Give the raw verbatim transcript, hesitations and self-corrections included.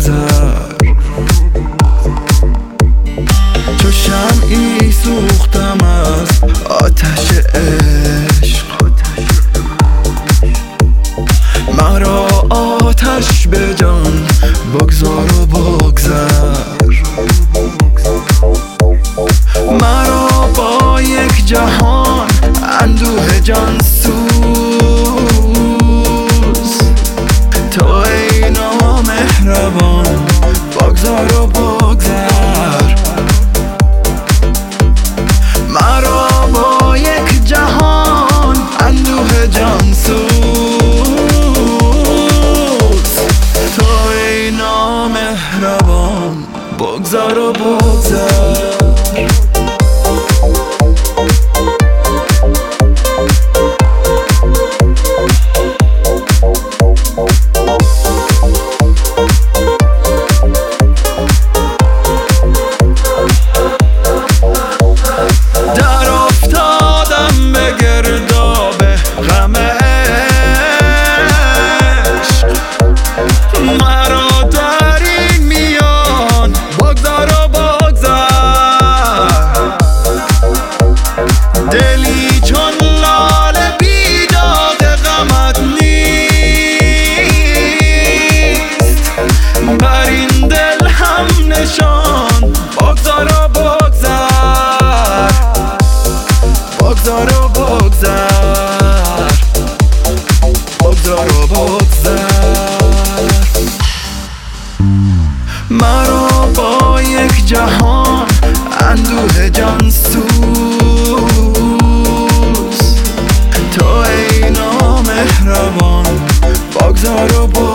بگذر. چو شمعی سوختم از آتش عشق، مرا آتش به جان بگذار و بگذر. مرا با یک جهان اندوه جان سوز، تو ای نامهربان بگذار و بگذر. مرا با یک جهان اندوه جان سوز، تو ای نامهربان بگذار و بگذر. دلی چون لاله بیداد غمت نیست، بر این دل هم نشان بگذار و بگذر. بگذار و بگذر، بگذار و بگذر. مرا با یک جهان اندوه جان سوز، تو ای نامهربان بگذار و بگذر.